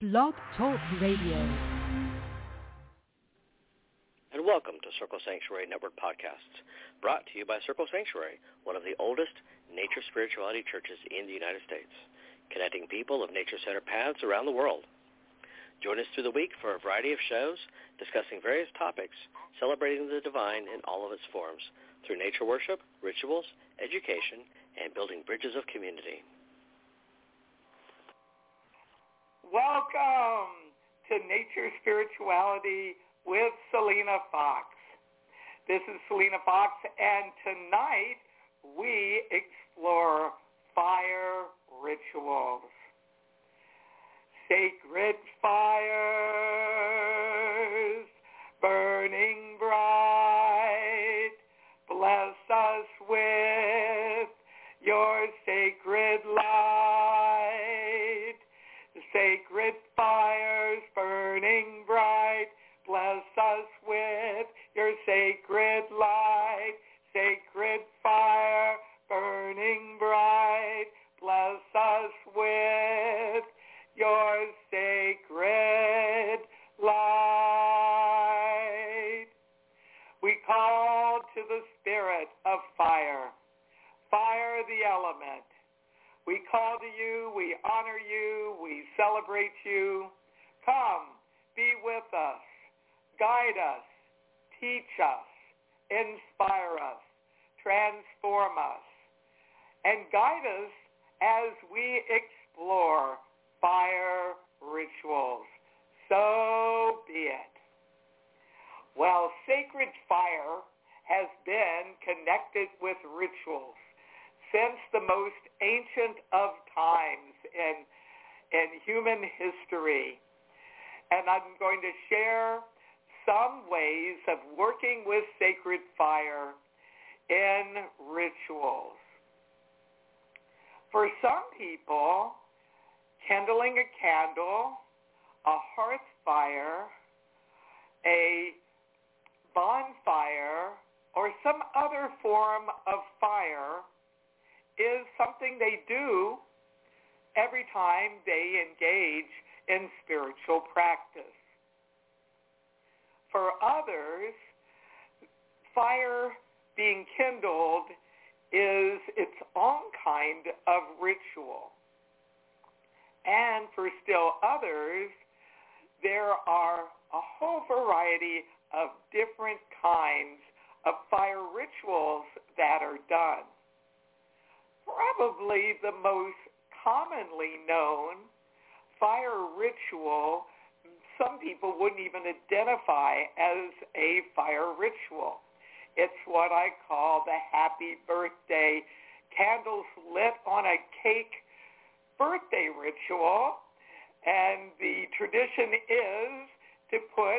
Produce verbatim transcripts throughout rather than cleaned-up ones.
Blog Talk Radio. And welcome to Circle Sanctuary Network Podcasts, brought to you by Circle Sanctuary, one of the oldest nature spirituality churches in the United States, connecting people of nature-centered paths around the world. Join us through the week for a variety of shows discussing various topics, celebrating the divine in all of its forms, through nature worship, rituals, education, and building bridges of community. Welcome to Nature Spirituality with Selena Fox. This is Selena Fox, and tonight we explore fire rituals. Sacred fires, burning bright, bless us with your sacred light. Sacred fires, burning bright, bless us with your sacred light. Sacred fire, burning bright, bless us with your sacred light. We call to the spirit of fire, fire the element. We call to you, we honor you, we celebrate you. Come, be with us, guide us, teach us, inspire us, transform us, and guide us as we explore fire rituals. So be it. Well, sacred fire has been connected with rituals since the most ancient of times in, in human history. And I'm going to share some ways of working with sacred fire in rituals. For some people, kindling a candle, a hearth fire, a bonfire, or some other form of fire is something they do every time they engage in spiritual practice. For others, fire being kindled is its own kind of ritual. And for still others, there are a whole variety of different kinds of fire rituals that are done. Probably the most commonly known fire ritual, some people wouldn't even identify as a fire ritual. It's what I call the happy birthday, candles lit on a cake birthday ritual. And the tradition is to put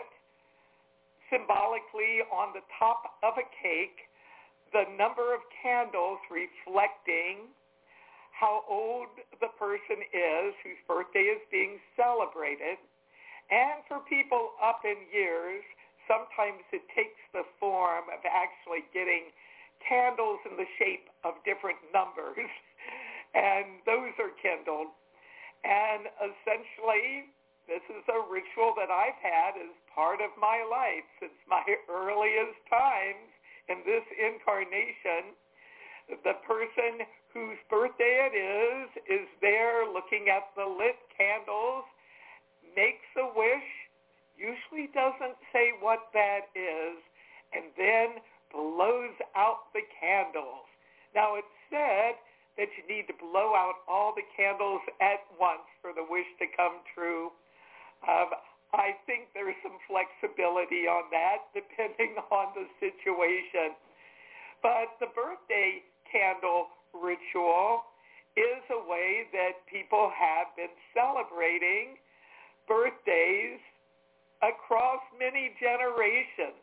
symbolically on the top of a cake the number of candles reflecting how old the person is whose birthday is being celebrated. And for people up in years, sometimes it takes the form of actually getting candles in the shape of different numbers, and those are kindled. And essentially, this is a ritual that I've had as part of my life since my earliest times in this incarnation. The person whose birthday it is is there looking at the lit candles, makes a wish, usually doesn't say what that is, and then blows out the candles. Now, it's said that you need to blow out all the candles at once for the wish to come true. Um, I think there's some flexibility on that depending on the situation. But the birthday candle ritual is a way that people have been celebrating birthdays across many generations.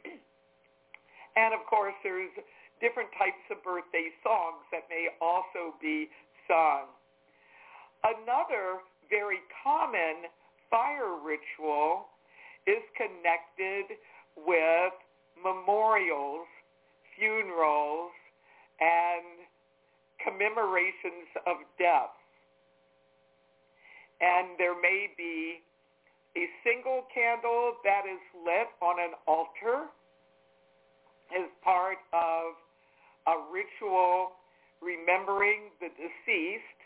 And of course, there's different types of birthday songs that may also be sung. Another very common fire ritual is connected with memorials, funerals, and commemorations of death. And there may be candle that is lit on an altar is part of a ritual remembering the deceased,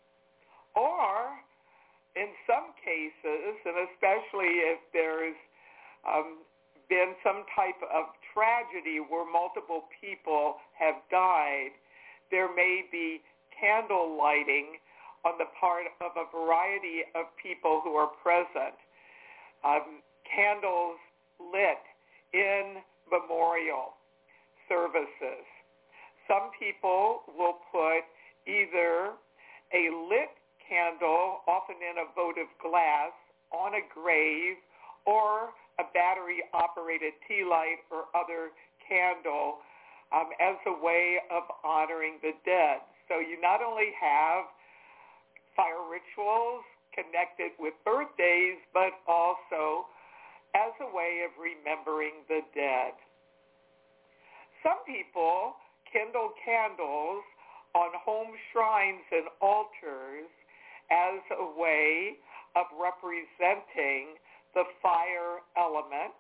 or in some cases, and especially if there's um, been some type of tragedy where multiple people have died, there may be candle lighting on the part of a variety of people who are present. Um, candles lit in memorial services. Some people will put either a lit candle, often in a votive glass, on a grave, or a battery-operated tea light or other candle um, as a way of honoring the dead. So you not only have fire rituals connected with birthdays, but also as a way of remembering the dead. Some people kindle candles on home shrines and altars as a way of representing the fire element.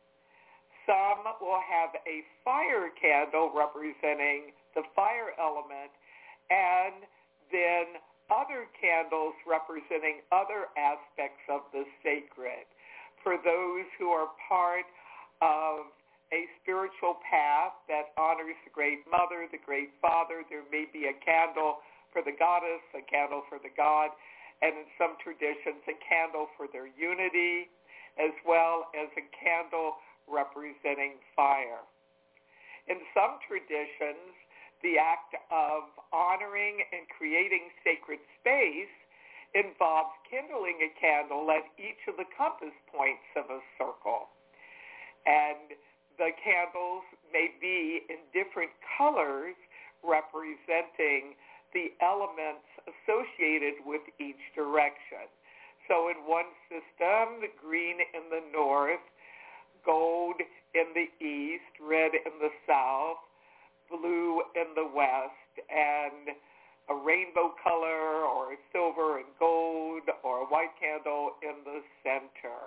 Some will have a fire candle representing the fire element, and then other candles representing other aspects of the sacred. For those who are part of a spiritual path that honors the Great Mother, the Great Father, there may be a candle for the goddess, a candle for the god, and in some traditions, a candle for their unity, as well as a candle representing fire. In some traditions, the act of honoring and creating sacred space involves kindling a candle at each of the compass points of a circle. And the candles may be in different colors representing the elements associated with each direction. So in one system, the green in the north, gold in the east, red in the south, blue in the west, and a rainbow color or silver and gold or a white candle in the center.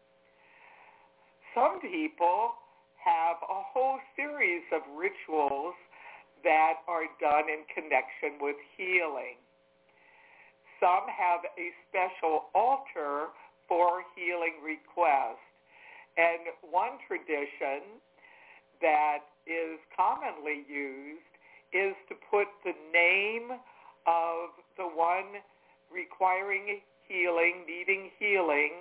Some people have a whole series of rituals that are done in connection with healing. Some have a special altar for healing requests. And one tradition that is commonly used is to put the name of the one requiring healing, needing healing,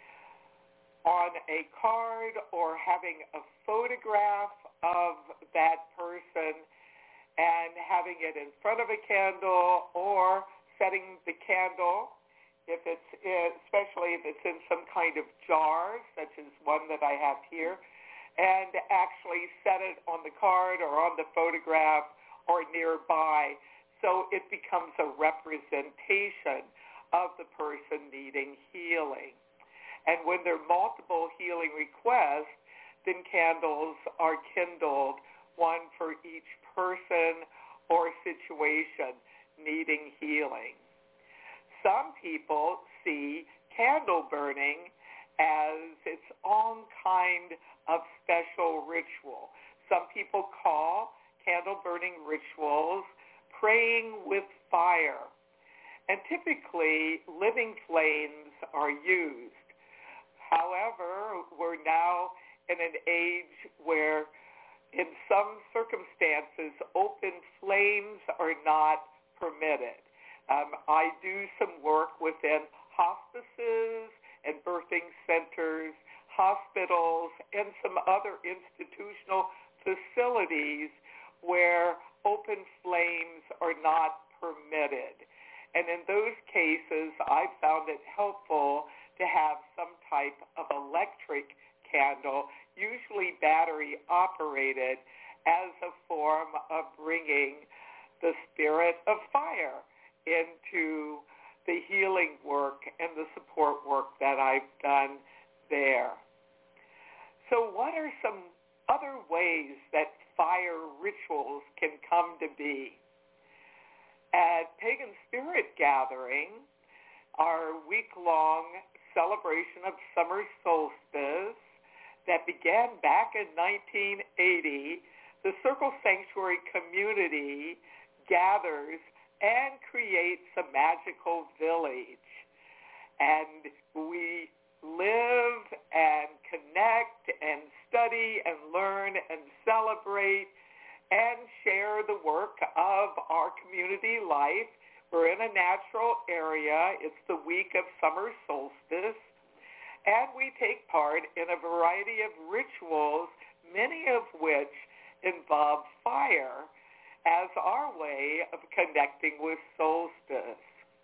on a card or having a photograph of that person and having it in front of a candle, or setting the candle, if it's in, especially if it's in some kind of jar, such as one that I have here, and actually set it on the card or on the photograph or nearby, so it becomes a representation of the person needing healing. And when there are multiple healing requests, then candles are kindled, one for each person or situation needing healing. Some people see candle burning as its own kind of special ritual. Some people call candle burning rituals praying with fire. And typically, living flames are used. However, we're now in an age where in some circumstances, open flames are not permitted. Um, I do some work within hospices and birthing centers, hospitals, and some other institutional facilities where open flames are not permitted. And in those cases, I found it helpful to have some type of electric candle, usually battery operated, as a form of bringing the spirit of fire into the healing work and the support work that I've done there. So what are some other ways that fire rituals can come to be? At Pagan Spirit Gathering, our week-long celebration of summer solstice that began back in nineteen eighty, the Circle Sanctuary community gathers and creates a magical village. And we live and connect and study and learn and celebrate and share the work of our community life. We're in a natural area. It's the week of summer solstice. And we take part in a variety of rituals, many of which involve fire as our way of connecting with solstice.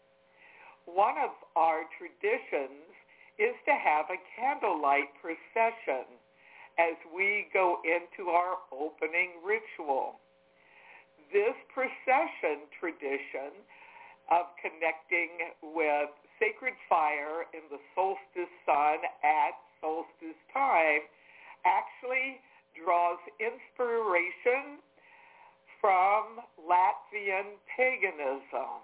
One of our traditions is to have a candlelight procession as we go into our opening ritual. This procession tradition of connecting with sacred fire in the solstice sun at solstice time actually draws inspiration from Latvian paganism.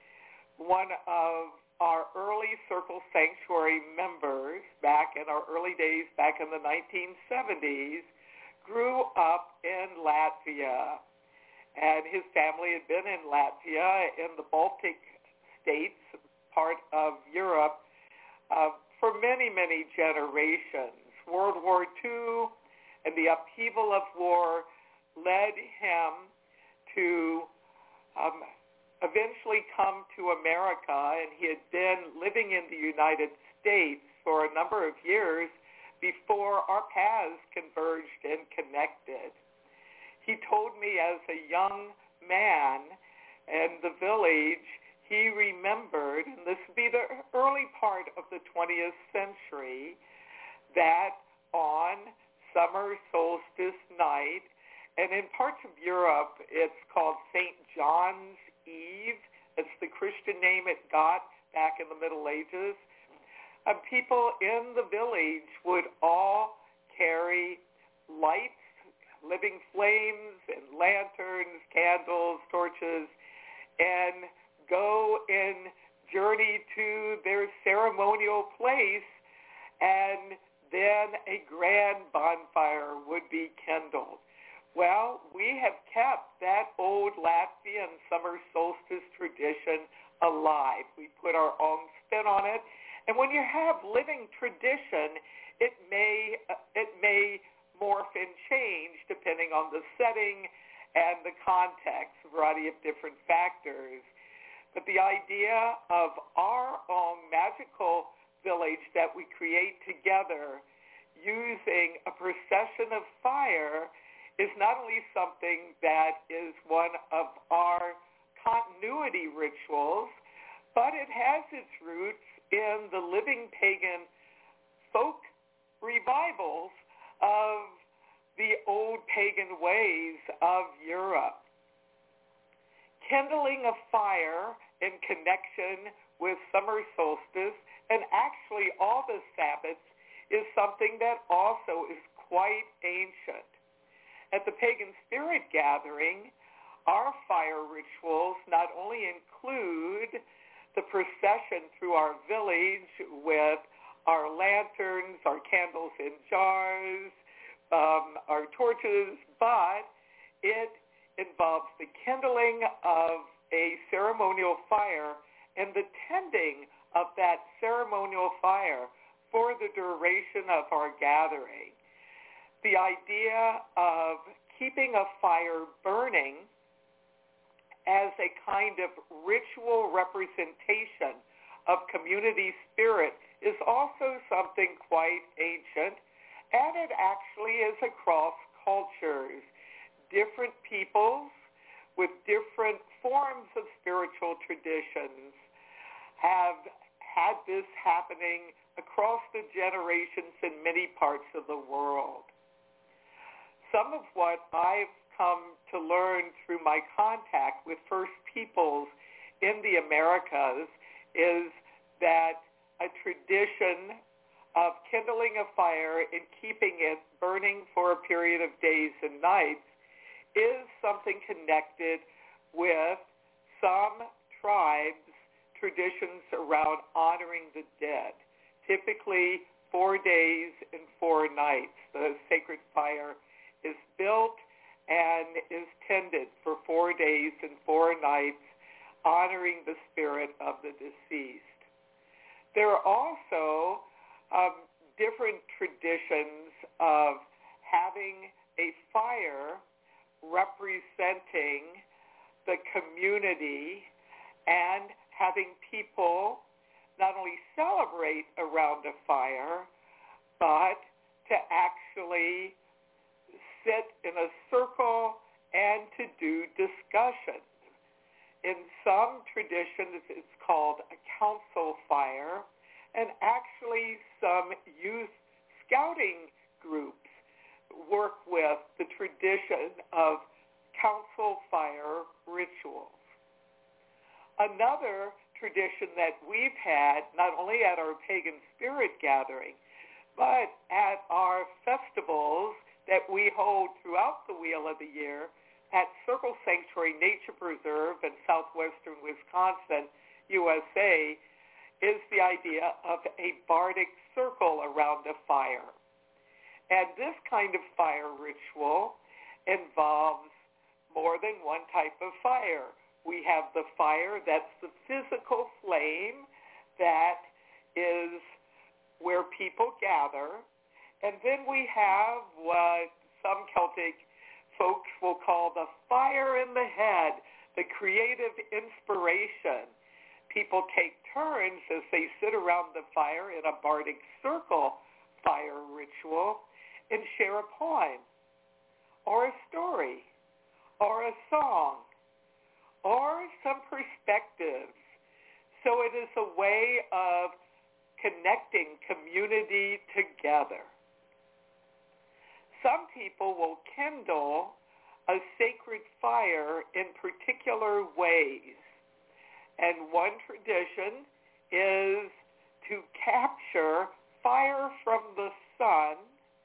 One of our early Circle Sanctuary members back in our early days, back in the nineteen seventies, grew up in Latvia. And his family had been in Latvia, in the Baltic states, part of Europe, uh, for many, many generations. World War Two and the upheaval of war led him to um, eventually come to America, and he had been living in the United States for a number of years before our paths converged and connected. He told me as a young man in the village, he remembered, and this would be the early part of the twentieth century, that on summer solstice night, and in parts of Europe, it's called Saint John's Eve. It's the Christian name it got back in the Middle Ages. And people in the village would all carry lights, living flames, and lanterns, candles, torches, and go in journey to their ceremonial place, and then a grand bonfire would be kindled. Well, we have kept that old Latvian summer solstice tradition alive. We put our own spin on it. And when you have living tradition, it may uh, it may morph and change depending on the setting and the context, a variety of different factors. But the idea of our own magical village that we create together using a procession of fire is not only something that is one of our continuity rituals, but it has its roots in the living pagan folk revivals of the old pagan ways of Europe. Kindling a fire in connection with summer solstice, and actually all the Sabbaths, is something that also is quite ancient. At the Pagan Spirit Gathering, our fire rituals not only include the procession through our village with our lanterns, our candles in jars, um, our torches, but it involves the kindling of a ceremonial fire and the tending of that ceremonial fire for the duration of our gathering. The idea of keeping a fire burning as a kind of ritual representation of community spirit is also something quite ancient, and it actually is across cultures. Different peoples with different forms of spiritual traditions have had this happening across the generations in many parts of the world. Some of what I've come to learn through my contact with First Peoples in the Americas is that a tradition of kindling a fire and keeping it burning for a period of days and nights is something connected with some tribes' traditions around honoring the dead, typically four days and four nights. The sacred fire is built and is tended for four days and four nights, honoring the spirit of the deceased. There are also um, different traditions of having a fire representing the community and having people not only celebrate around a fire, but to actually sit in a circle and to do discussions. In some traditions, it's called a council fire, and actually some youth scouting groups work with the tradition of council fire rituals. Another tradition that we've had, not only at our pagan spirit gathering, but at our festivals that we hold throughout the wheel of the year at Circle Sanctuary Nature Preserve in southwestern Wisconsin, U S A, is the idea of a bardic circle around a fire. And this kind of fire ritual involves more than one type of fire. We have the fire that's the physical flame that is where people gather. And then we have what some Celtic folks will call the fire in the head, the creative inspiration. People take turns as they sit around the fire in a bardic circle fire ritual and share a poem or a story or a song or some perspectives. So it is a way of connecting community together. Some people will kindle a sacred fire in particular ways. And one tradition is to capture fire from the sun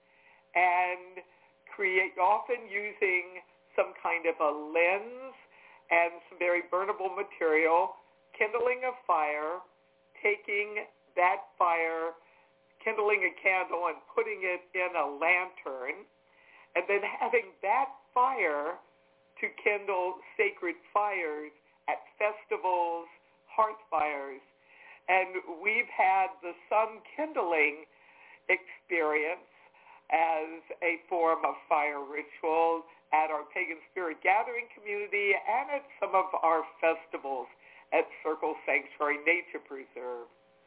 and create, often using some kind of a lens and some very burnable material, kindling a fire, taking that fire, kindling a candle and putting it in a lantern, and then having that fire to kindle sacred fires at festivals, hearth fires. And we've had the sun kindling experience as a form of fire ritual at our Pagan Spirit Gathering community and at some of our festivals at Circle Sanctuary Nature Preserve.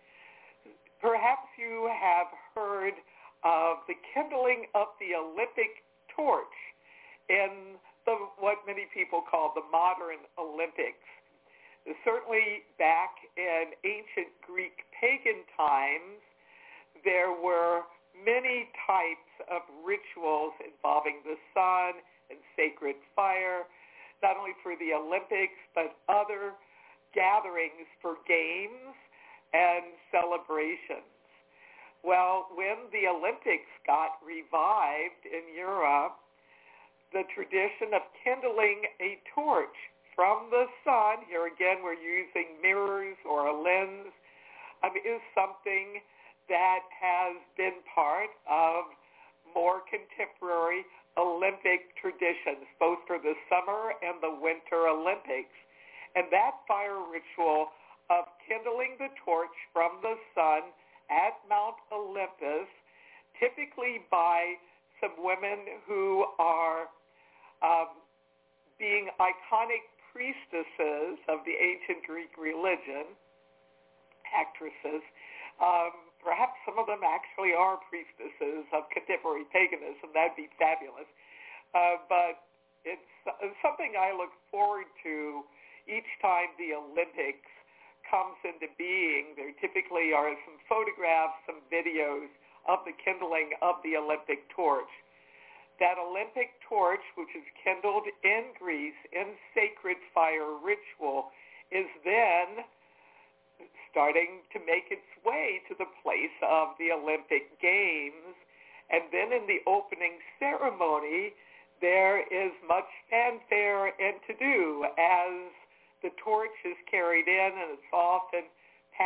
Perhaps you have heard of the kindling of the Olympic torch in the, what many people call the modern Olympics. Certainly back in ancient Greek pagan times, there were many types of rituals involving the sun and sacred fire, not only for the Olympics, but other gatherings for games and celebrations. Well, when the Olympics got revived in Europe, the tradition of kindling a torch from the sun, here again we're using mirrors or a lens, um, is something that has been part of more contemporary Olympic traditions, both for the summer and the winter Olympics. And that fire ritual of kindling the torch from the sun at Mount Olympus, typically by some women who are um, being iconic priestesses of the ancient Greek religion, actresses. Um, perhaps some of them actually are priestesses of contemporary paganism. That'd be fabulous. Uh, but it's, it's something I look forward to each time the Olympics comes into being. There typically are some photographs, some videos of the kindling of the Olympic torch. That Olympic torch, which is kindled in Greece in sacred fire ritual, is then starting to make its way to the place of the Olympic Games. And then in the opening ceremony, there is much fanfare and to-do as the torch is carried in, and it's often passed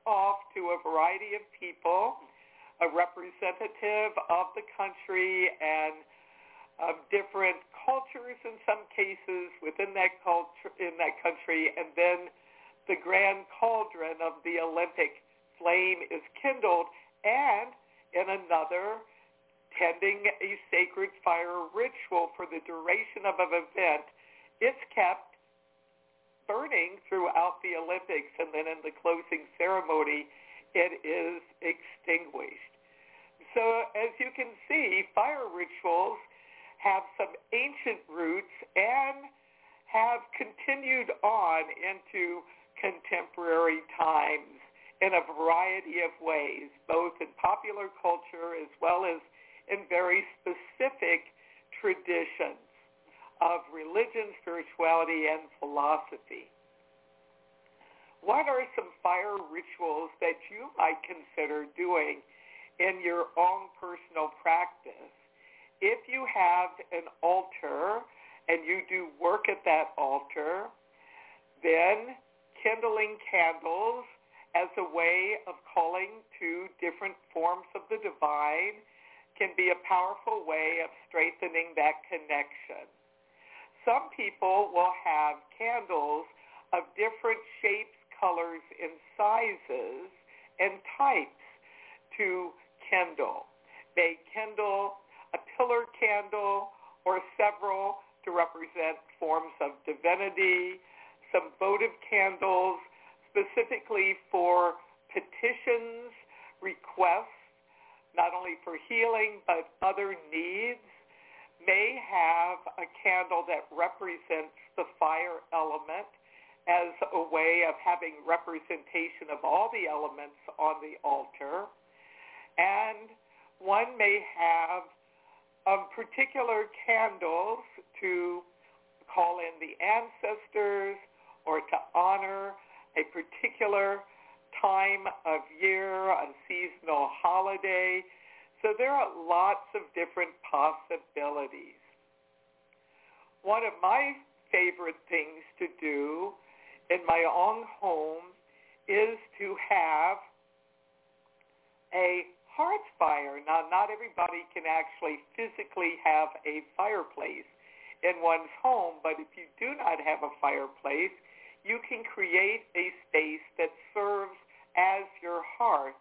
off to a variety of people, a representative of the country and of different cultures in some cases within that culture, in that country, and then the grand cauldron of the Olympic flame is kindled, and in another, tending a sacred fire ritual for the duration of an event, it's kept burning throughout the Olympics, and then in the closing ceremony, it is extinguished. So as you can see, fire rituals have some ancient roots and have continued on into contemporary times in a variety of ways, both in popular culture as well as in very specific traditions of religion, spirituality, and philosophy. What are some fire rituals that you might consider doing in your own personal practice? If you have an altar and you do work at that altar, then kindling candles as a way of calling to different forms of the divine can be a powerful way of strengthening that connection. Some people will have candles of different shapes, colors, and sizes and types to kindle. They kindle a pillar candle or several to represent forms of divinity, some votive candles specifically for petitions, requests, not only for healing but other needs, may have a candle that represents the fire element as a way of having representation of all the elements on the altar. And one may have um, particular candles to call in the ancestors or to honor a particular time of year, a seasonal holiday. So there are lots of different possibilities. One of my favorite things to do in my own home is to have a hearth fire. Now, not everybody can actually physically have a fireplace in one's home, but if you do not have a fireplace, you can create a space that serves as your hearth.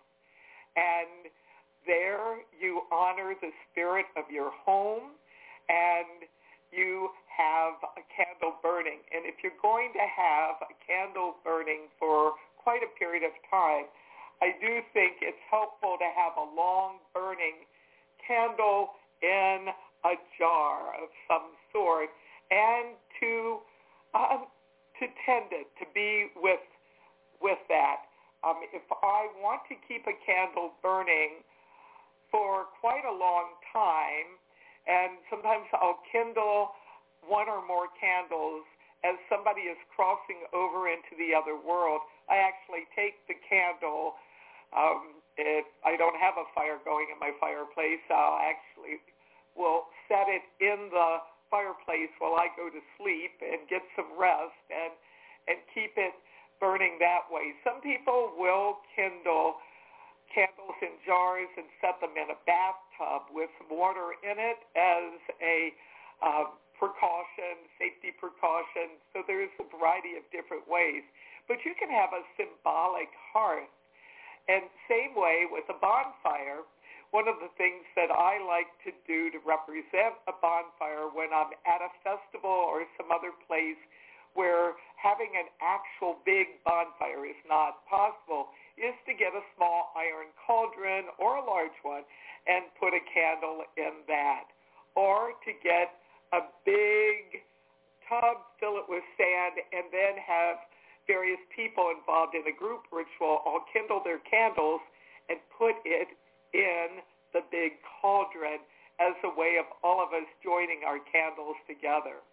And there you honor the spirit of your home, and you have a candle burning. And if you're going to have a candle burning for quite a period of time, I do think it's helpful to have a long burning candle in a jar of some sort, and to um, to tend it, to be with with that. Um, if I want to keep a candle burning for quite a long time, and sometimes I'll kindle one or more candles as somebody is crossing over into the other world, I actually take the candle. Um, if I don't have a fire going in my fireplace, I'll actually will set it in the fireplace while I go to sleep and get some rest and, and keep it burning that way. Some people will kindle candles in jars and set them in a bathtub with some water in it as a uh, precaution, safety precaution. So there's a variety of different ways. But you can have a symbolic hearth. And same way with a bonfire, one of the things that I like to do to represent a bonfire when I'm at a festival or some other place where having an actual big bonfire is not possible is to get a small iron cauldron or a large one and put a candle in that. Or to get a big tub, fill it with sand, and then have various people involved in a group ritual all kindle their candles and put it in the big cauldron as a way of all of us joining our candles together.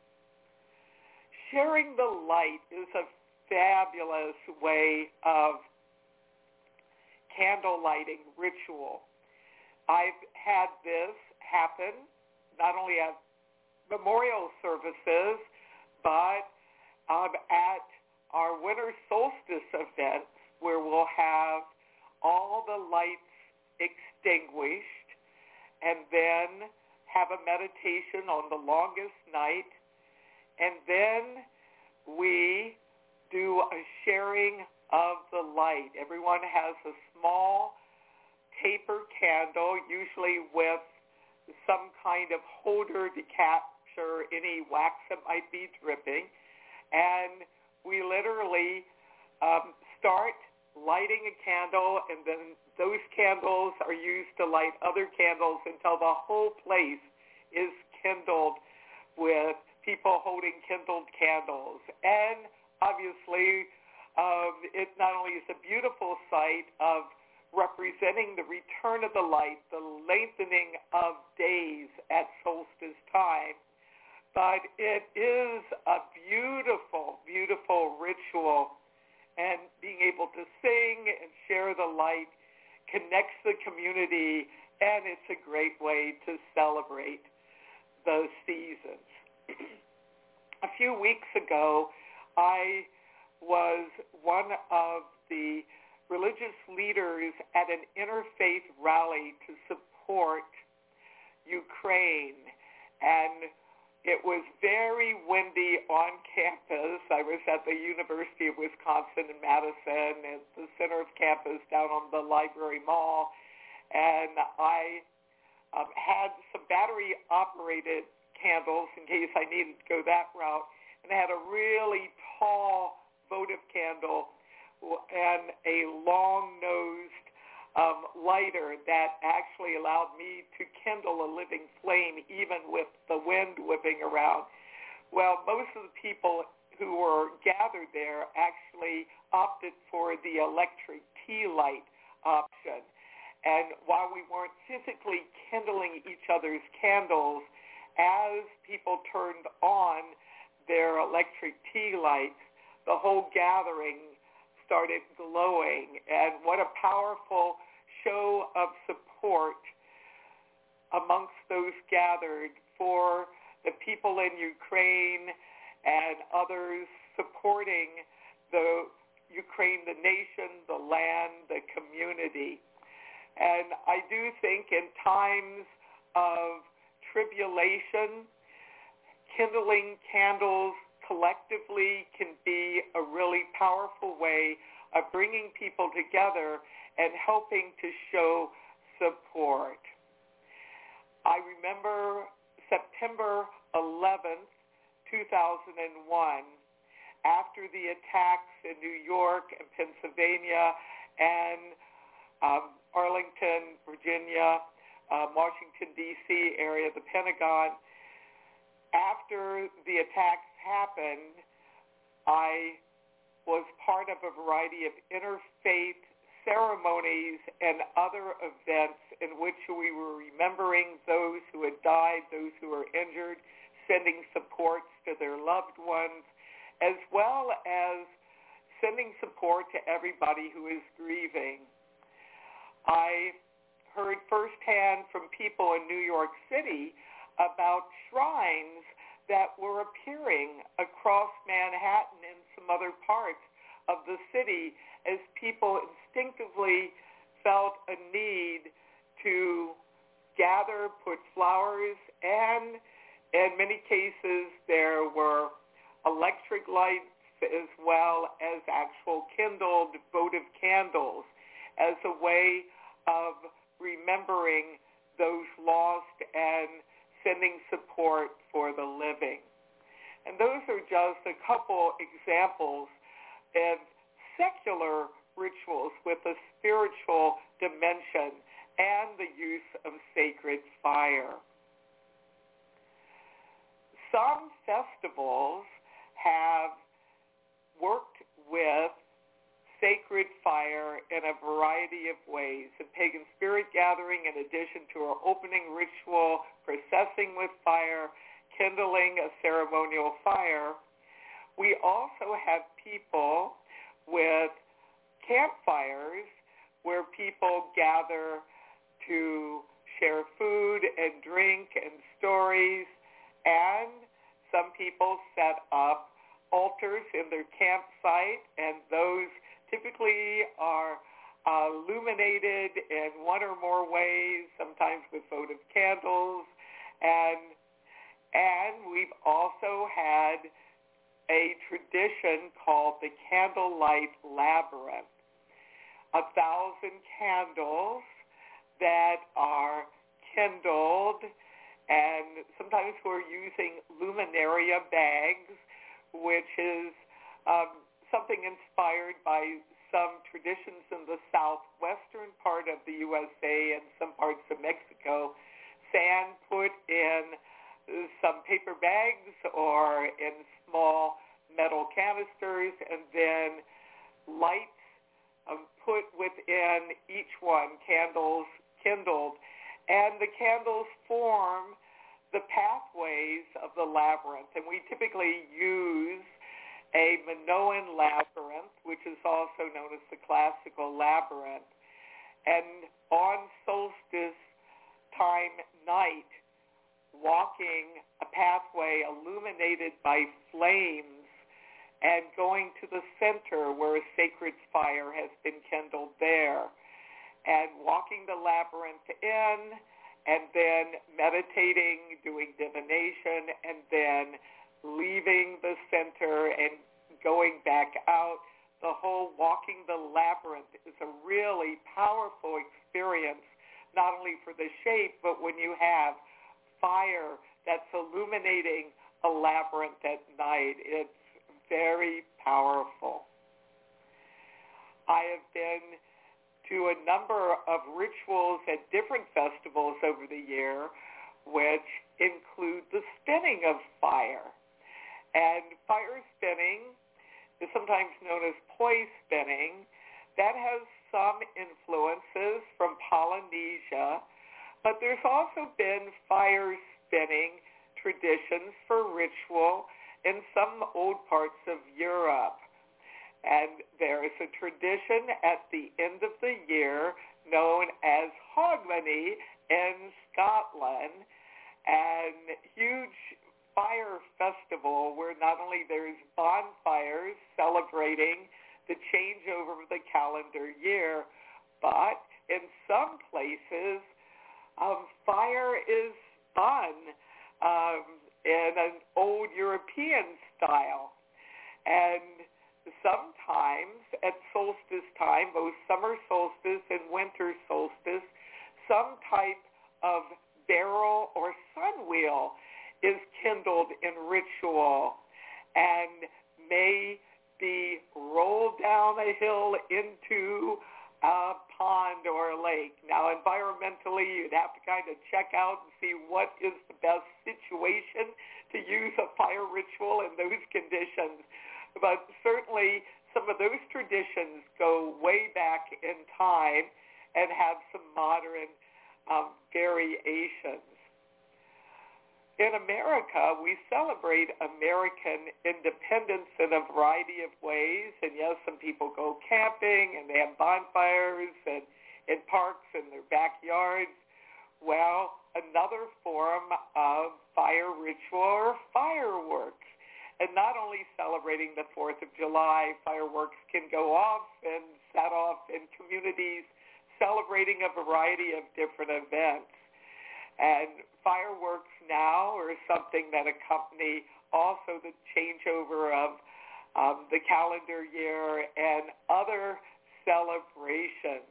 Sharing the light is a fabulous way of candle lighting ritual. I've had this happen not only at memorial services, but um, at our winter solstice events where we'll have all the lights extinguished and then have a meditation on the longest night. And then we do a sharing of the light. Everyone has a small taper candle, usually with some kind of holder to capture any wax that might be dripping. And we literally um, start lighting a candle, and then those candles are used to light other candles until the whole place is kindled with people holding kindled candles. And obviously, um, it not only is a beautiful sight of representing the return of the light, the lengthening of days at solstice time, but it is a beautiful, beautiful ritual. And being able to sing and share the light connects the community, and it's a great way to celebrate those seasons. A few weeks ago, I was one of the religious leaders at an interfaith rally to support Ukraine, and it was very windy on campus. I was at the University of Wisconsin in Madison at the center of campus down on the Library Mall, and I um, had some battery-operated candles in case I needed to go that route, and I had a really tall votive candle and a long-nosed um, lighter that actually allowed me to kindle a living flame even with the wind whipping around. Well, most of the people who were gathered there actually opted for the electric tea light option. And while we weren't physically kindling each other's candles, as people turned on their electric tea lights, the whole gathering started glowing, and what a powerful show of support amongst those gathered for the people in Ukraine and others supporting the Ukraine, the nation, the land, the community. And I do think in times of tribulation, kindling candles collectively can be a really powerful way of bringing people together and helping to show support. I remember September eleventh, two thousand one, after the attacks in New York and Pennsylvania and um, Arlington, Virginia, uh, Washington, D C area, the Pentagon. After the attacks happened, I was part of a variety of interfaith ceremonies and other events in which we were remembering those who had died, those who were injured, sending supports to their loved ones, as well as sending support to everybody who is grieving. I heard firsthand from people in New York City about shrines that were appearing across Manhattan and some other parts of the city as people instinctively felt a need to gather, put flowers, and in many cases there were electric lights as well as actual kindled votive candles as a way of remembering those lost and sending support for the living. And those are just a couple examples of secular rituals with a spiritual dimension and the use of sacred fire. Some festivals have worked with sacred fire in a variety of ways. A pagan spirit gathering, in addition to our opening ritual, processing with fire, kindling a ceremonial fire, we also have people with campfires where people gather to share food and drink and stories, and some people set up altars in their campsite, and those typically are uh, illuminated in one or more ways, sometimes with votive candles. And, and we've also had a tradition called the Candlelight Labyrinth. A thousand candles that are kindled, and sometimes we're using luminaria bags, which is um, something inspired by some traditions in the southwestern part of the U S A and some parts of Mexico. Sand put in some paper bags or in small metal canisters, and then lights um, put within each one, candles kindled, and the candles form the pathways of the labyrinth. And we typically use a Minoan labyrinth, which is also known as the classical labyrinth. And on solstice time night, walking a pathway illuminated by flames and going to the center where a sacred fire has been kindled there, and walking the labyrinth in, and then meditating, doing divination, and then leaving the center and going back out. The whole walking the labyrinth is a really powerful experience, not only for the shape, but when you have fire that's illuminating a labyrinth at night. It's very powerful. I have been to a number of rituals at different festivals over the year, which include the spinning of fire. And fire spinning is sometimes known as poi spinning. That has some influences from Polynesia, but there's also been fire spinning traditions for ritual in some old parts of Europe. And there is a tradition at the end of the year known as Hogmanay in Scotland, and huge fire festival where not only there's bonfires celebrating the changeover of the calendar year, but in some places um, fire is done um, in an old European style. And sometimes at solstice time, both summer solstice and winter solstice, some type of barrel or sun wheel is kindled in ritual and may be rolled down a hill into a pond or a lake. Now, environmentally, you'd have to kind of check out and see what is the best situation to use a fire ritual in those conditions. But certainly, some of those traditions go way back in time and have some modern um, variations. In America, we celebrate American independence in a variety of ways. And yes, some people go camping and they have bonfires and in parks in their backyards. Well, another form of fire ritual are fireworks. And not only celebrating the fourth of July, fireworks can go off and set off in communities celebrating a variety of different events. And fireworks now are something that accompany also the changeover of um, the calendar year and other celebrations.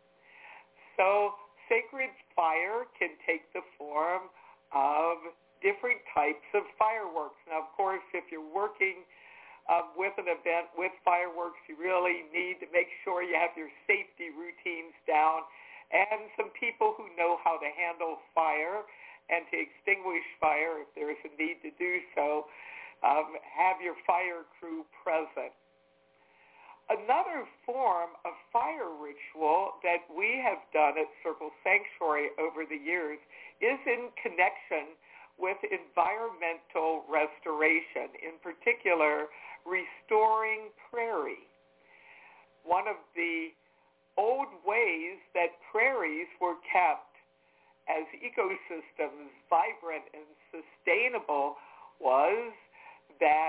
So sacred fire can take the form of different types of fireworks. Now, of course, if you're working um, with an event with fireworks, you really need to make sure you have your safety routines down, and some people who know how to handle fire and to extinguish fire if there is a need to do so. Um, have your fire crew present. Another form of fire ritual that we have done at Circle Sanctuary over the years is in connection with environmental restoration, in particular, restoring prairie. One of the old ways that prairies were kept as ecosystems vibrant and sustainable was that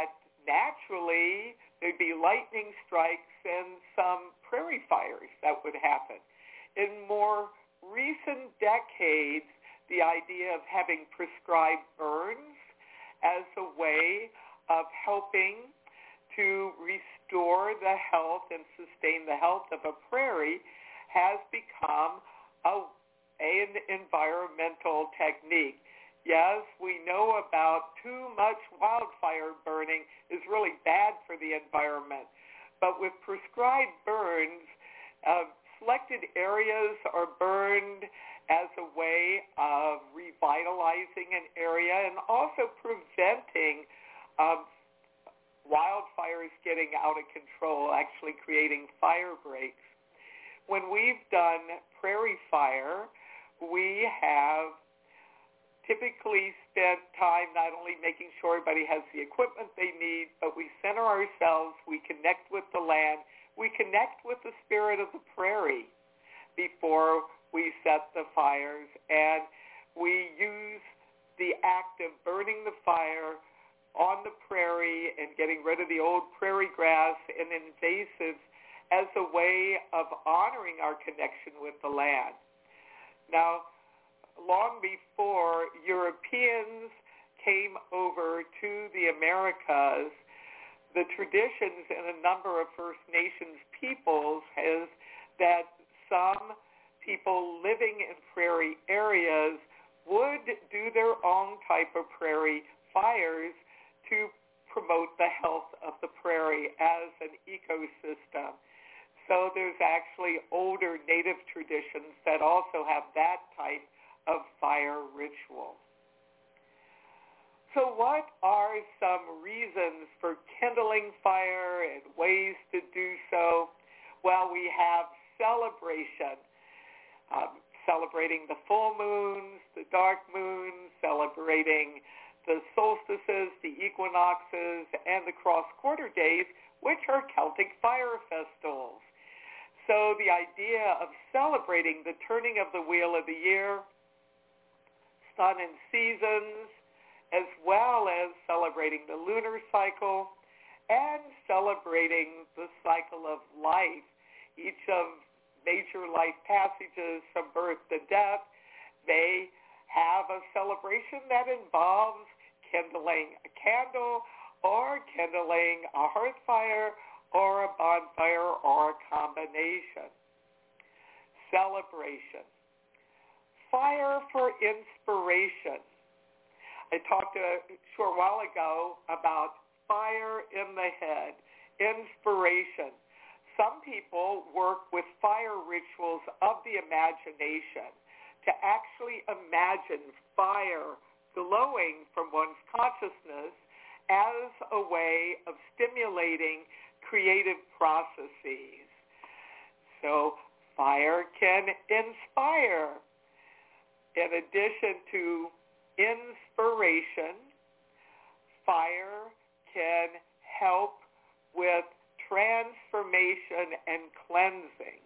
naturally, there'd be lightning strikes and some prairie fires that would happen. In more recent decades, the idea of having prescribed burns as a way of helping to restore the health and sustain the health of a prairie has become a, an environmental technique. Yes, we know about too much wildfire burning is really bad for the environment. But with prescribed burns, uh, selected areas are burned as a way of revitalizing an area and also preventing um, wildfires getting out of control, actually creating fire breaks. When we've done prairie fire, we have typically spent time not only making sure everybody has the equipment they need, but we center ourselves, we connect with the land, we connect with the spirit of the prairie before we set the fires, and we use the act of burning the fire on the prairie and getting rid of the old prairie grass and invasives as a way of honoring our connection with the land. Now, long before Europeans came over to the Americas, the traditions in a number of First Nations peoples is that some people living in prairie areas would do their own type of prairie fires to promote the health of the prairie as an ecosystem. So there's actually older native traditions that also have that type of fire ritual. So what are some reasons for kindling fire and ways to do so? Well, we have celebration, um, celebrating the full moons, the dark moons, celebrating the solstices, the equinoxes, and the cross-quarter days, which are Celtic fire festivals. So the idea of celebrating the turning of the wheel of the year, sun and seasons, as well as celebrating the lunar cycle and celebrating the cycle of life. Each of major life passages from birth to death, they have a celebration that involves kindling a candle or kindling a hearth fire or a bonfire or a combination. Celebration. Fire for inspiration. I talked a short while ago about fire in the head, inspiration. Some people work with fire rituals of the imagination to actually imagine fire glowing from one's consciousness as a way of stimulating creative processes. So fire can inspire. In addition to inspiration, fire can help with transformation and cleansing.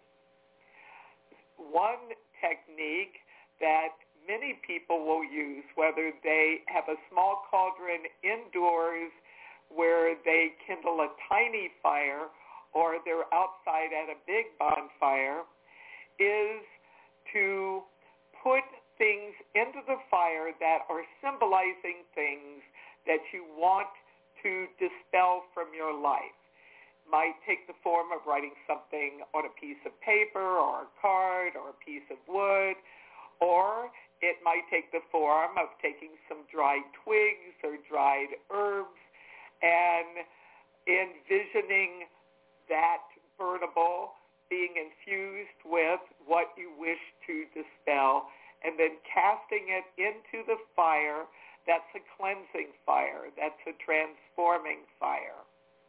One technique that many people will use, whether they have a small cauldron indoors where they kindle a tiny fire or they're outside at a big bonfire, is to put things into the fire that are symbolizing things that you want to dispel from your life. Might take the form of writing something on a piece of paper or a card or a piece of wood, or it might take the form of taking some dried twigs or dried herbs and envisioning that burnable being infused with what you wish to dispel, and then casting it into the fire. That's a cleansing fire. That's a transforming fire.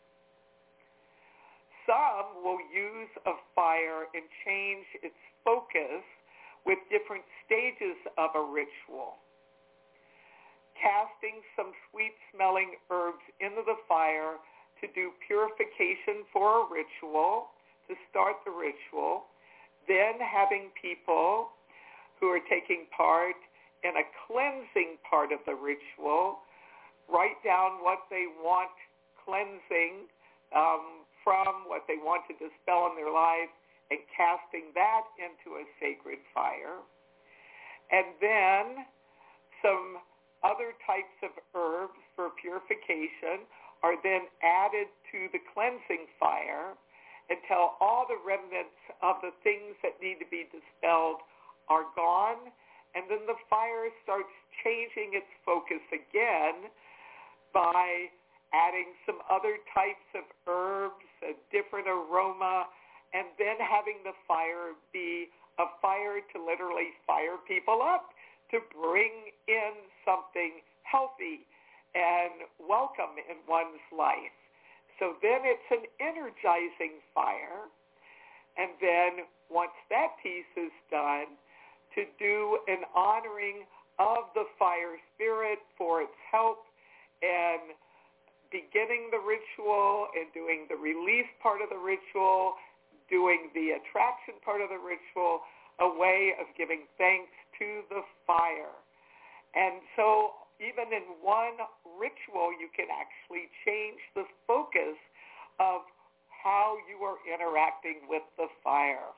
Some will use a fire and change its focus with different stages of a ritual. Casting some sweet-smelling herbs into the fire to do purification for a ritual, to start the ritual, then having people who are taking part in a cleansing part of the ritual write down what they want cleansing um, from what they want to dispel in their life and casting that into a sacred fire. And then some other types of herbs for purification are then added to the cleansing fire until all the remnants of the things that need to be dispelled are gone. And then the fire starts changing its focus again by adding some other types of herbs, a different aroma, and then having the fire be a fire to literally fire people up, to bring in something healthy and welcome in one's life. So then it's an energizing fire. And then once that piece is done, to do an honoring of the fire spirit for its help and beginning the ritual and doing the release part of the ritual, doing the attraction part of the ritual, a way of giving thanks to the fire. And so even in one ritual, you can actually change the focus of how you are interacting with the fire.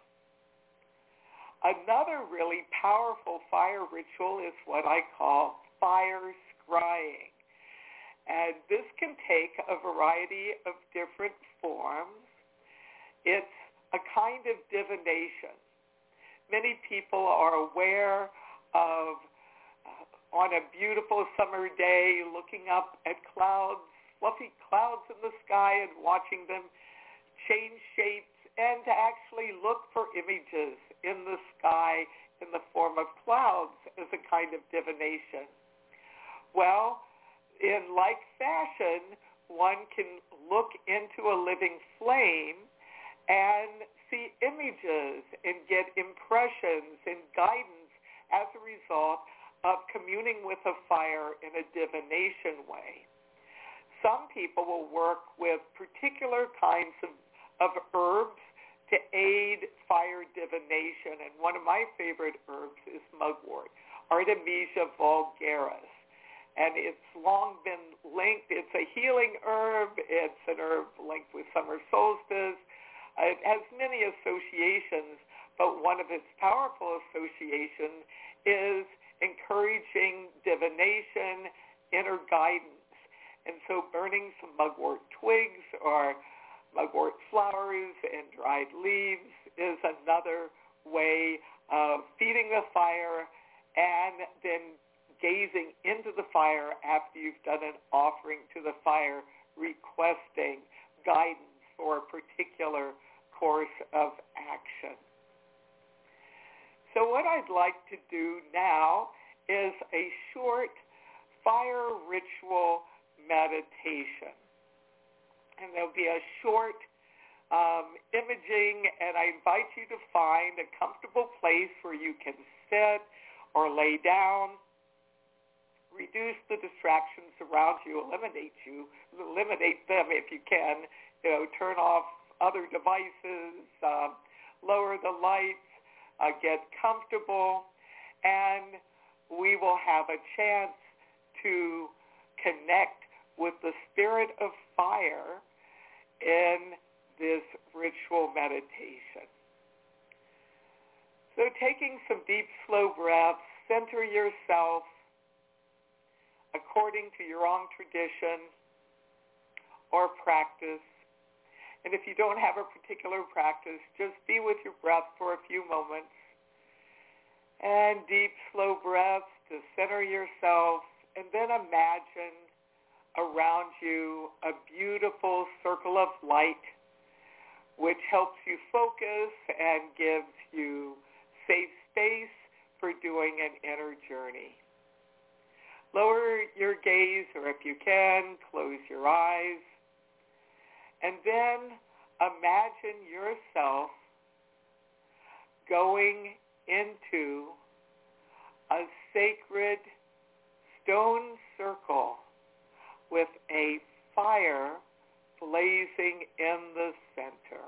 Another really powerful fire ritual is what I call fire scrying. And this can take a variety of different forms. It's a kind of divination. Many people are aware of, uh, on a beautiful summer day, looking up at clouds, fluffy clouds in the sky, and watching them change shapes, and to actually look for images in the sky in the form of clouds as a kind of divination. Well, in like fashion, one can look into a living flame and see images and get impressions and guidance as a result of communing with a fire in a divination way. Some people will work with particular kinds of, of herbs to aid fire divination, and one of my favorite herbs is mugwort, Artemisia vulgaris. And it's long been linked, it's a healing herb, it's an herb linked with summer solstice. It has many associations, but one of its powerful associations is encouraging divination, inner guidance. And so burning some mugwort twigs or mugwort flowers and dried leaves is another way of feeding the fire and then gazing into the fire after you've done an offering to the fire, requesting guidance for a particular course of action. So what I'd like to do now is a short fire ritual meditation. And there'll be a short um, imaging, and I invite you to find a comfortable place where you can sit or lay down. Reduce the distractions around you, eliminate you, eliminate them if you can. You know, turn off other devices, uh, lower the lights, uh, get comfortable, and we will have a chance to connect with the spirit of fire in this ritual meditation. So taking some deep, slow breaths, center yourself according to your own tradition or practice. And if you don't have a particular practice, just be with your breath for a few moments. And deep, slow breaths to center yourself, and then imagine around you a beautiful circle of light which helps you focus and gives you safe space for doing an inner journey. Lower your gaze, or if you can, close your eyes. And then imagine yourself going into a sacred stone circle with a fire blazing in the center.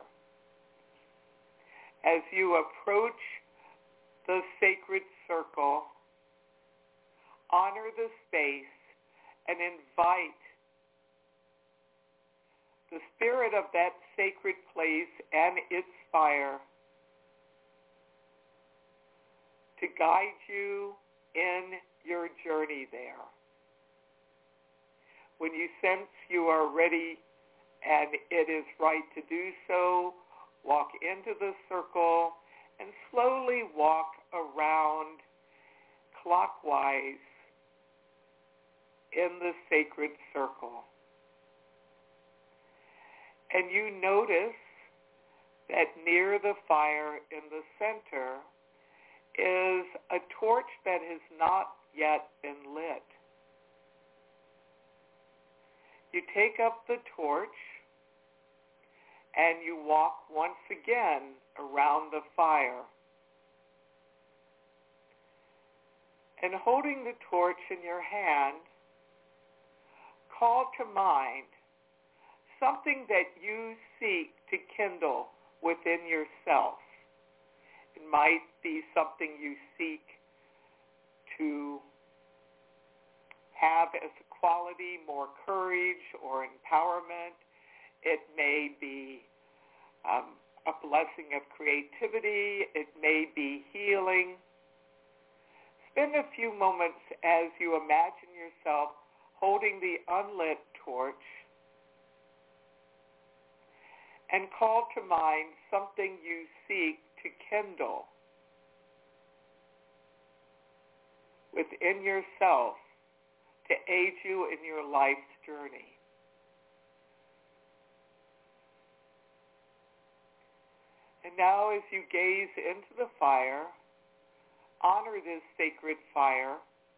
As you approach the sacred circle, honor the space and invite the spirit of that sacred place and its fire to guide you in your journey there. When you sense you are ready and it is right to do so, walk into the circle and slowly walk around clockwise in the sacred circle. And you notice that near the fire in the center is a torch that has not yet been lit. You take up the torch and you walk once again around the fire. And holding the torch in your hand, call to mind something that you seek to kindle within yourself. It might be something you seek to have as a quality, more courage or empowerment. It may be um, a blessing of creativity. It may be healing. Spend a few moments as you imagine yourself holding the unlit torch and call to mind something you seek to kindle within yourself to aid you in your life's journey. And now as you gaze into the fire, honor this sacred fire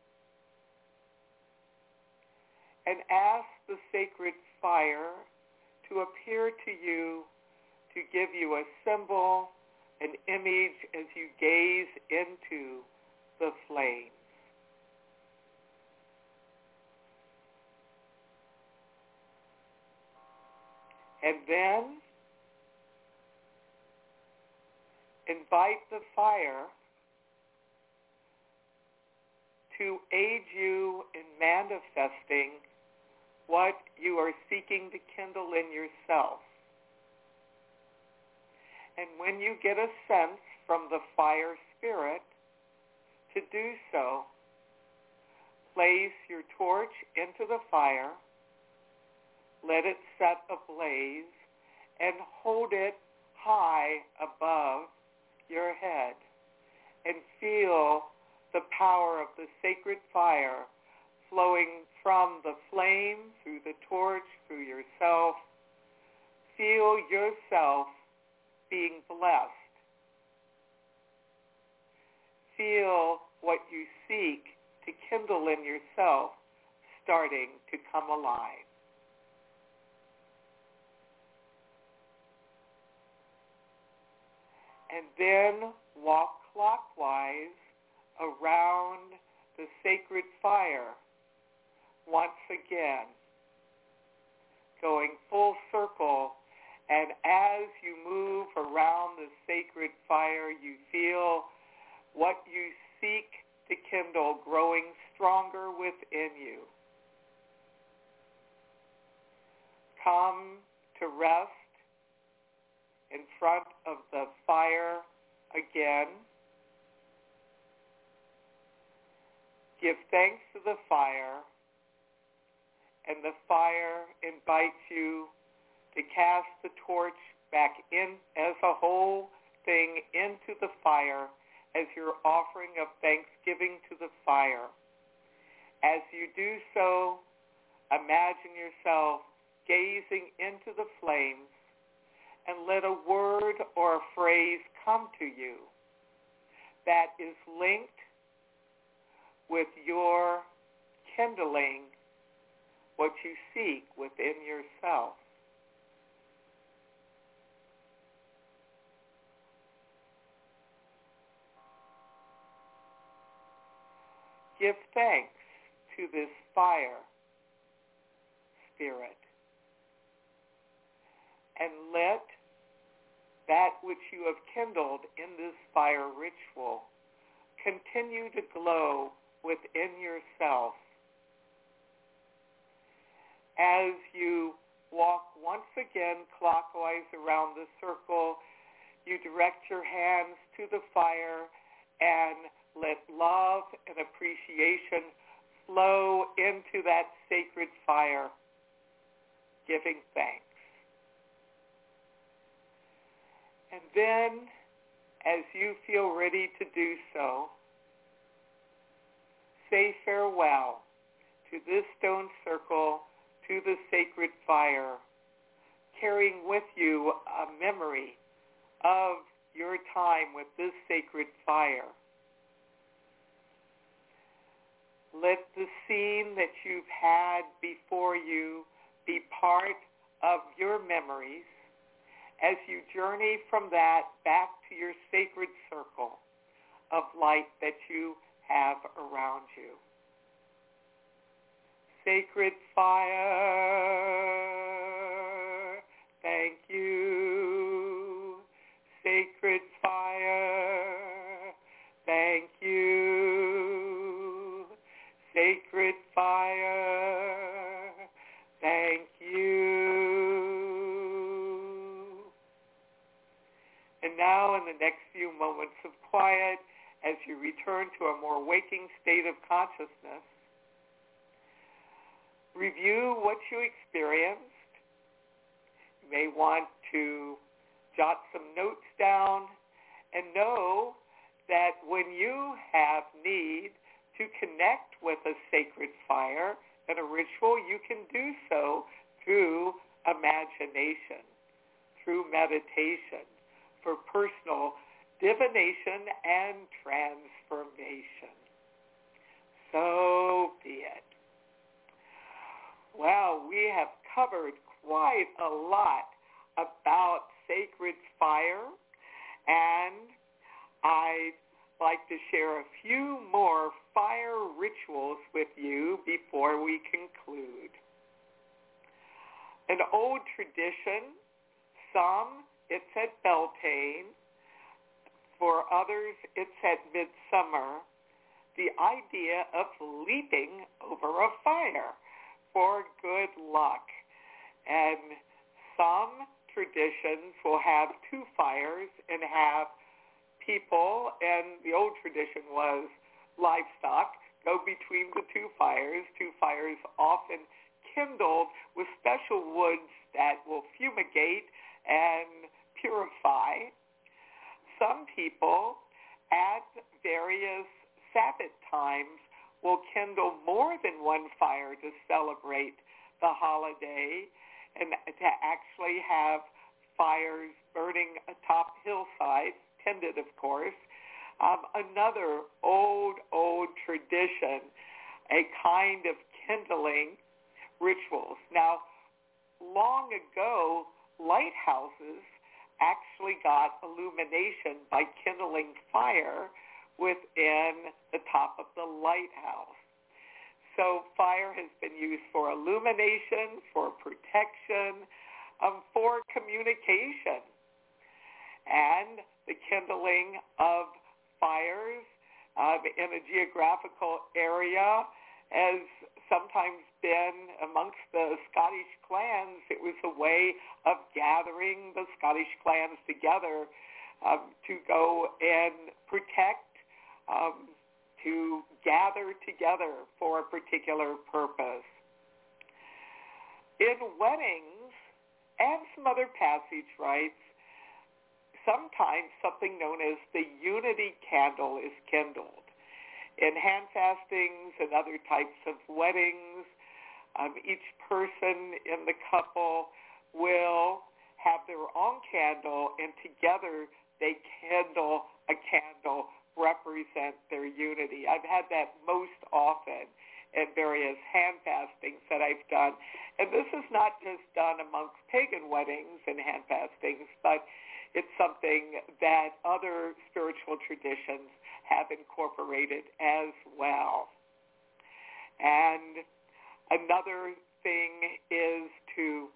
and ask the sacred fire to appear to you, to give you a symbol, an image as you gaze into the flames. And then invite the fire to aid you in manifesting what you are seeking to kindle in yourself. And when you get a sense from the fire spirit to do so, place your torch into the fire, let it set ablaze, and hold it high above your head, and feel the power of the sacred fire flowing from the flame through the torch, through yourself. Feel yourself being blessed. Feel what you seek to kindle in yourself starting to come alive. And then walk clockwise around the sacred fire once again, going full circle. And as you move around the sacred fire, you feel what you seek to kindle growing stronger within you. Come to rest in front of the fire again. Give thanks to the fire, and the fire invites you to cast the torch back in as a whole thing into the fire as your offering of thanksgiving to the fire. As you do so, imagine yourself gazing into the flames and let a word or a phrase come to you that is linked with your kindling what you seek within yourself. Give thanks to this fire spirit and let that which you have kindled in this fire ritual continue to glow within yourself. As you walk once again clockwise around the circle. You direct your hands to the fire and let love and appreciation flow into that sacred fire, giving thanks. And then, as you feel ready to do so, say farewell to this stone circle, to the sacred fire, carrying with you a memory of your time with this sacred fire. Let the scene that you've had before you be part of your memories as you journey from that back to your sacred circle of light that you have around you. Sacred fire, thank you. Sacred fire, thank you. Sacred fire, thank you. And now in the next few moments of quiet, as you return to a more waking state of consciousness, review what you experienced. You may want to jot some notes down and know that when you have need to connect with a sacred fire and a ritual, you can do so through imagination, through meditation, for personal divination and transformation. So be it. Well, we have covered quite a lot about sacred fire, and I'd like to share a few more fire rituals with you before we conclude. An old tradition, some it's at Beltane, for others it's at midsummer, the idea of leaping over a fire for good luck. And some traditions will have two fires and have people, and the old tradition was livestock, go between the two fires, two fires often kindled with special woods that will fumigate and purify. Some people at various Sabbath times will kindle more than one fire to celebrate the holiday and to actually have fires burning atop hillsides, tended of course. Um, another old, old tradition, a kind of kindling rituals. Now, long ago, lighthouses actually got illumination by kindling fire within the top of the lighthouse. So fire has been used for illumination, for protection, um, for communication. And the kindling of fires uh, in a geographical area has sometimes been amongst the Scottish clans. It was a way of gathering the Scottish clans together um, to go and protect, um, to gather together for a particular purpose. In weddings and some other passage rites, sometimes something known as the unity candle is kindled. In hand fastings and other types of weddings, um, each person in the couple will have their own candle, and together they kindle a candle, represent their unity. I've had that most often at various hand fastings that I've done. And this is not just done amongst pagan weddings and hand fastings, but it's something that other spiritual traditions have incorporated as well. And another thing is to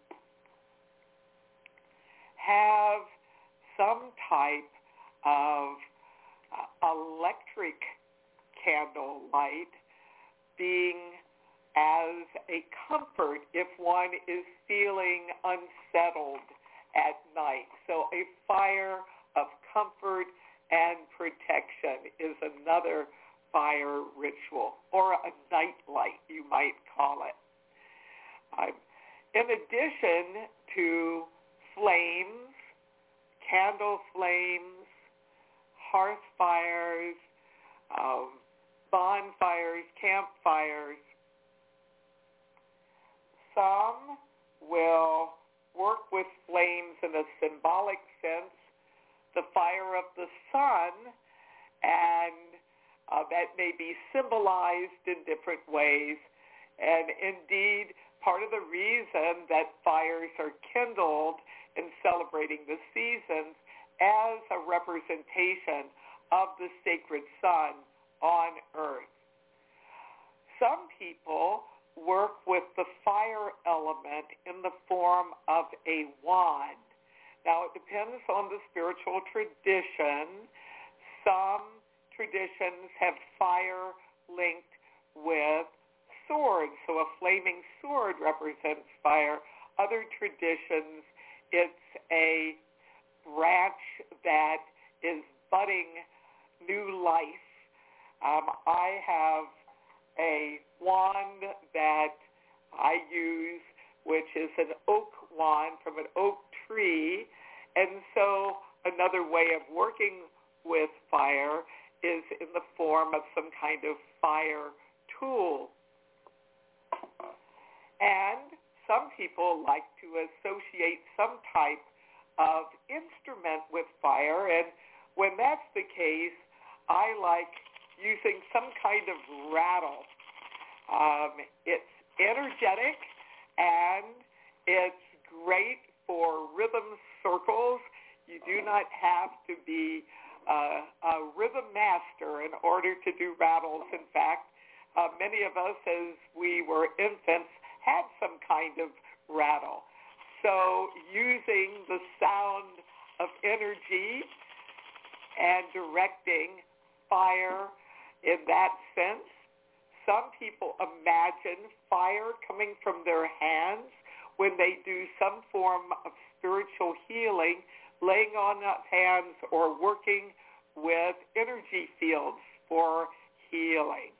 have some type of uh, electric candle light being as a comfort if one is feeling unsettled at night. So a fire of comfort and protection is another fire ritual, or a night light, you might call it. Um, in addition to flames, candle flames, hearth fires, um, bonfires, campfires, some will work with flames in a symbolic sense, the fire of the sun, and uh, that may be symbolized in different ways. And indeed, part of the reason that fires are kindled in celebrating the seasons as a representation of the sacred sun on earth. Some people work with the fire element in the form of a wand. Now, it depends on the spiritual tradition. Some traditions have fire linked with swords, so a flaming sword represents fire. Other traditions, it's a branch that is budding new life. Um, I have a wand that I use, which is an oak wand from an oak tree. And so another way of working with fire is in the form of some kind of fire tool. And some people like to associate some type of instrument with fire, and when that's the case, I like using some kind of rattle. Um, it's energetic, and it's great for rhythm circles. You do not have to be uh, a rhythm master in order to do rattles. In fact, uh, many of us, as we were infants, had some kind of rattle. So using the sound of energy and directing fire in that sense. Some people imagine fire coming from their hands when they do some form of spiritual healing, laying on of hands or working with energy fields for healing.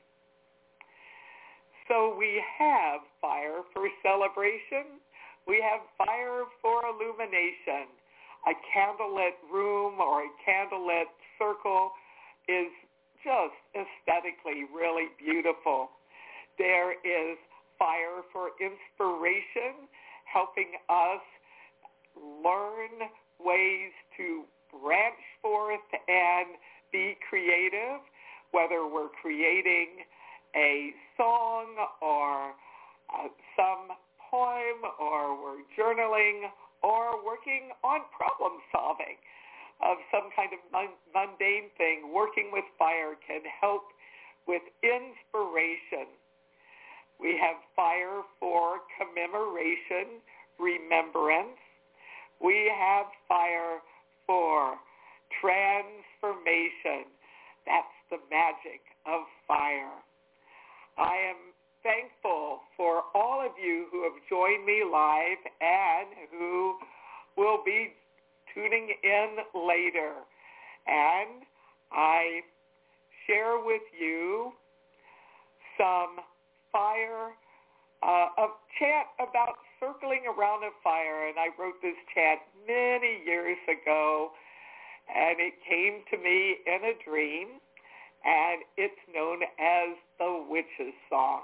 So we have fire for celebration. We have fire for illumination. A candlelit room or a candlelit circle is just aesthetically really beautiful. There is fire for inspiration, helping us learn ways to branch forth and be creative, whether we're creating a song or uh, some poem, or we're journaling, or working on problem solving of some kind of mundane thing. Working with fire can help with inspiration. We have fire for commemoration, remembrance. We have fire for transformation. That's the magic of fire. I am thankful for all of you who have joined me live and who will be tuning in later. And I share with you some fire, uh, a chant about circling around a fire. And I wrote this chant many years ago, and it came to me in a dream, and it's known as the Witch's Song.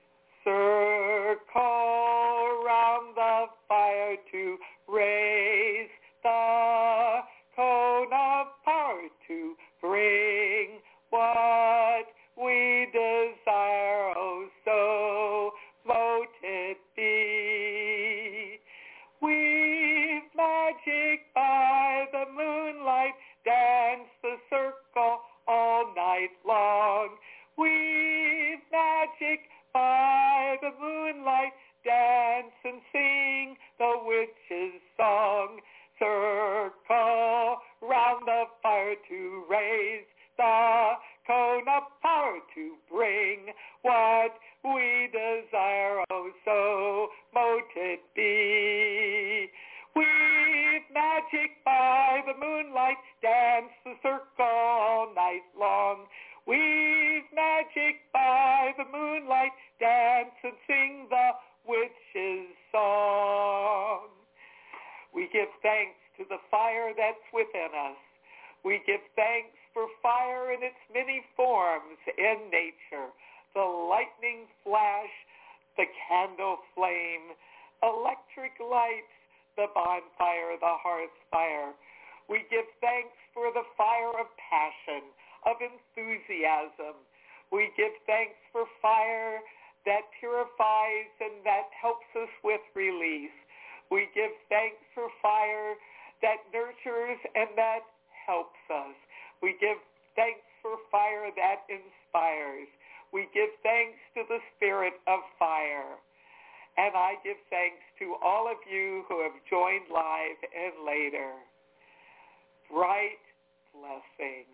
Circle round the fire to raise the cone of power to bring what we desire, oh, so mote it be. Weave magic by the moonlight, dance the circle all night long. Weave magic by the moonlight, dance and sing the witch's song. Circle round the fire to raise the cone of power to bring what we desire, oh so mote it be. Weave magic by the moonlight, dance the circle all night long. Weave magic by the moonlight, dance and sing the witch's song. We give thanks to the fire that's within us. We give thanks for fire in its many forms in nature. The lightning flash, the candle flame, electric lights, the bonfire, the hearth fire. We give thanks for the fire of passion, of enthusiasm. We give thanks for fire that purifies and that helps us with release. We give thanks for fire that nurtures and that helps us. We give thanks for fire that inspires. We give thanks to the spirit of fire. And I give thanks to all of you who have joined live and later. Bright blessings.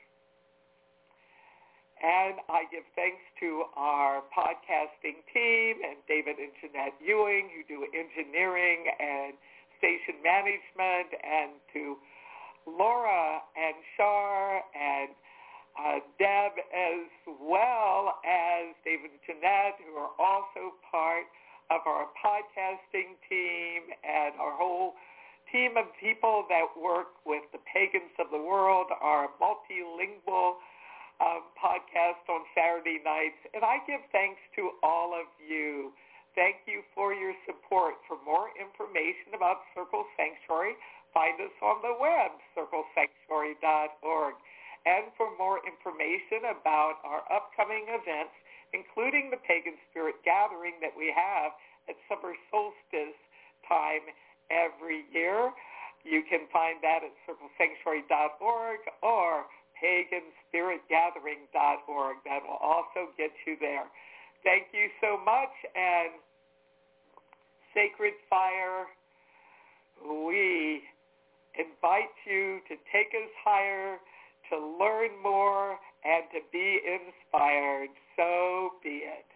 And I give thanks to our podcasting team and David and Jeanette Ewing, who do engineering and station management, and to Laura and Shar and uh, Deb, as well as David and Jeanette, who are also part of our podcasting team, and our whole team of people that work with the pagans of the world, our multilingual um, podcast on Saturday nights. And I give thanks to all of you. Thank you for your support. For more information about Circle Sanctuary, find us on the web, circle sanctuary dot org. And for more information about our upcoming events, including the Pagan Spirit Gathering that we have at summer solstice time every year, you can find that at circle sanctuary dot org or pagan spirit gathering dot org. That will also get you there. Thank you so much, and Sacred Fire, we invite you to take us higher, to learn more, and to be inspired. So be it.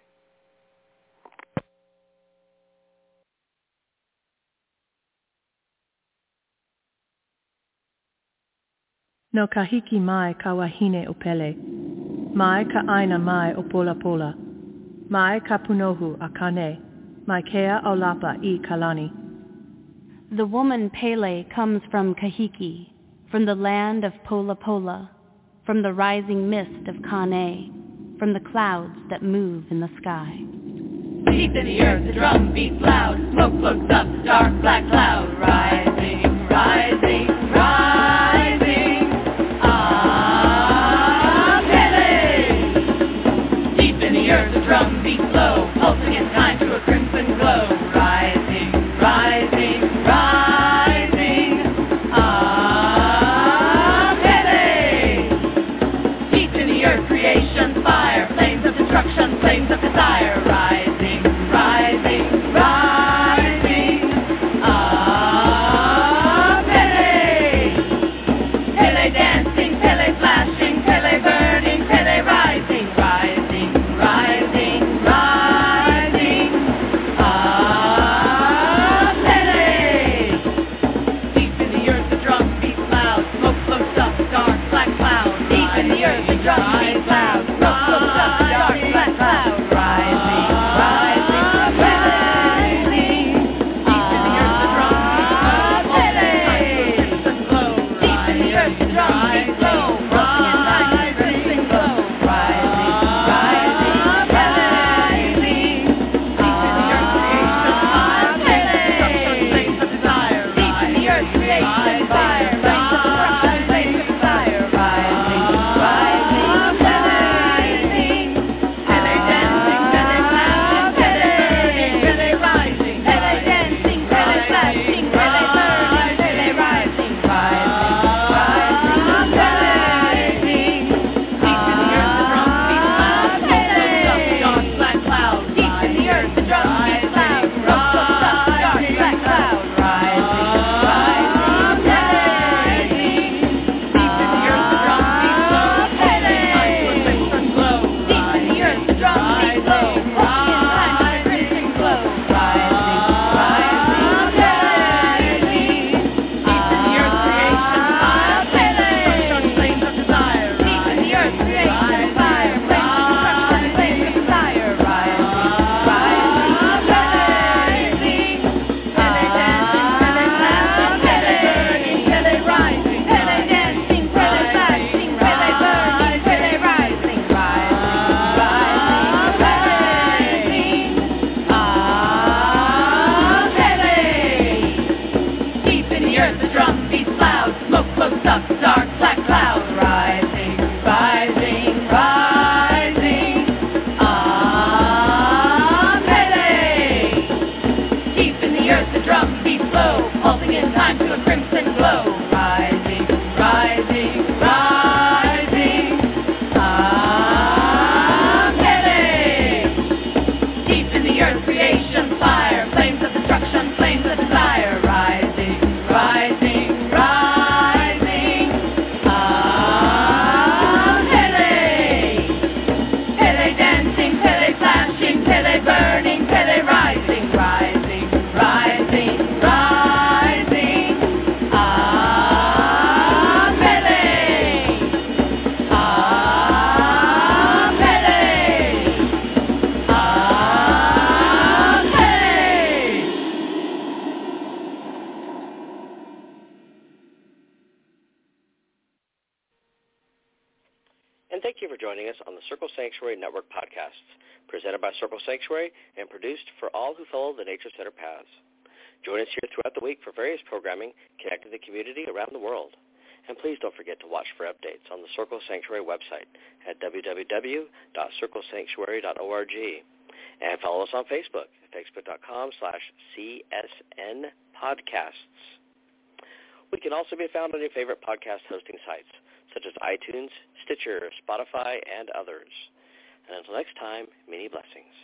No kahiki mai ka wahine o pele, mai ka aina mai o pola pola, mai ka punohu a kane, mai kea o lapa I kalani. The woman Pele comes from Kahiki, from the land of Pola Pola, from the rising mist of Kane, from the clouds that move in the sky. Deep in the earth the drum beats loud, smoke floats up, dark black cloud, rising, rising, rising, ah, Pele! Deep in the earth the drum beats low, pulsing in time to a crimson glow, rising, rising, rising, ah, Pele! Deep in the earth creation's fire, flames of destruction, flames of desire, rising, rising, rising, ah, Pele! Pele dancing, Pele flashing, Pele burning, Pele rising, rising, rising, rising, ah. joining us on the Circle Sanctuary Network podcasts, presented by Circle Sanctuary and produced for all who follow the Nature Center paths. Join us here throughout the week for various programming connecting the community around the world. And please don't forget to watch for updates on the Circle Sanctuary website at w w w dot circle sanctuary dot org. And follow us on Facebook at facebook.com slash CSN podcasts. We can also be found on your favorite podcast hosting sites, such as iTunes, Stitcher, Spotify, and others. And until next time, many blessings.